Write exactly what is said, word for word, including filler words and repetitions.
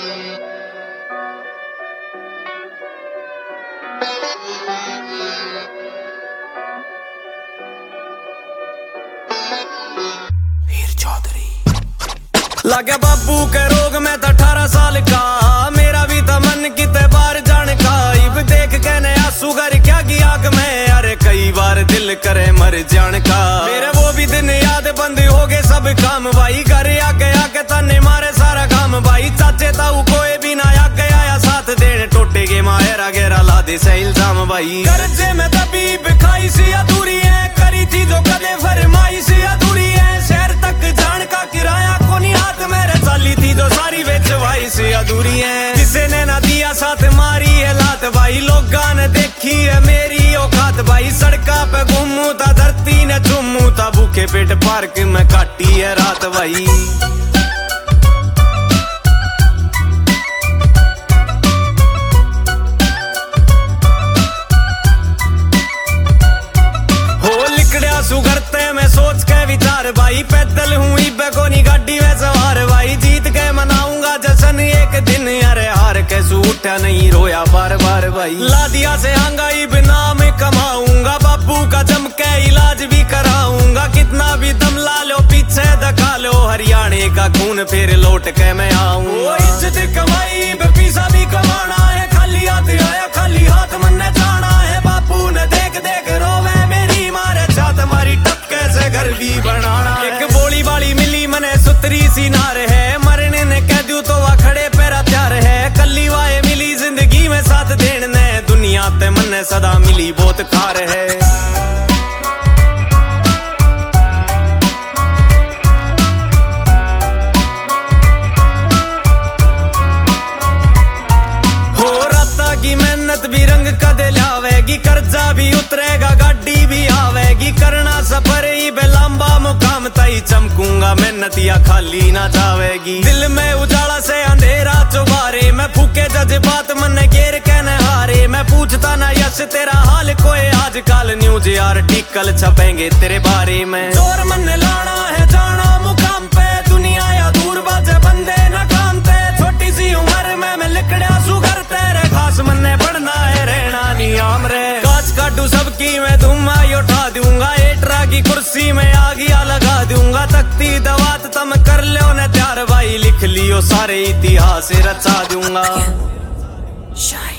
लगे बाबू के रोग में तो अठारह साल का, मेरा भी था मन किते बार जाने का। इब देख के नया सुगर क्या की आग में, अरे कई बार दिल करे मर जाने का। मेरे वो भी दिन याद बंद हो गए सब काम भाई, घर आके आके तने मारे सारा काम भाई। चाचे ताऊ कोई भी ना आके आया साथ देने, टोटे के मायरा गेरा ला दे से इल्जाम भाई। कर्जे में तबीब खाई सी अधूरी है, करी थी जो कदे फरमाई सी अधूरी है। शहर तक जान का किराया कोनी हाथ मेरे चाली थी जो सारी बेचवाई सी अधूरी है। किसी ने ना दिया साथ मारी है लात भाई, लोगां ने देखी है मेरी औकात भाई। सड़का पे घूमू था धरती ने चूमू था, भूखे पेट पार्क में काटी है रात भाई। सुगरते में सोच के विचार भाई, पैदल हूँ इबे कोनी गाड़ी में सवार भाई। जीत के मनाऊंगा जश्न एक दिन, अरे हार के सूटा नहीं रोया बार बार भाई। लादिया से आंगा इब नाम कमाऊंगा, बापू का जम के इलाज भी कराऊंगा। कितना भी दम ला लो पीछे धका लो, हरियाणे का खून फिर लौट के मैं आऊँ। इज्जत कमाई पैसा भी कमाना है, खाली हाथ आया खाली हाथ मन जाना है। बापू ने देख देख रोवे मेरी मारे छात मारी, टपके से घर भी बनाना। एक बोली वाली मिली मने सुतरी सी नार है, मरने ने कह दूं तो वह खड़े पैरा प्यार है। कल्ली वाए मिली जिंदगी में साथ देने, दुनिया ते मने सदा मिली बहुत खार है। भी रंग कदे लावेगी, कर्जा भी उतरेगा गाड़ी भी आवेगी। करना सफर ही बेलंबा मुकाम तई, चमकूंगा मेहनत या खाली ना जावेगी। दिल में उजाला से अंधेरा चुबारे, मैं फूके जज्बात मन घेर के न हारे। मैं पूछता ना यश तेरा हाल कोई, आजकल न्यूज आर्टिकल छपेंगे तेरे बारे में। जोर मन लाना है जाना मुकाम पे, दुनिया या दूर बाजे बंदे न कामते। छोटी सी उम्र में मैं लिखड़ा सुगर तेरे खास मन्ने पढ़ना है रहना नियम रे। काच काटू सबकी मैं धुआं उठा दूंगा, एटरा की कुर्सी में आगिया लगा दूंगा। तख्ती दवात तम कर लो न त्यार भाई, लिख लियो सारे इतिहास रचा दूंगा।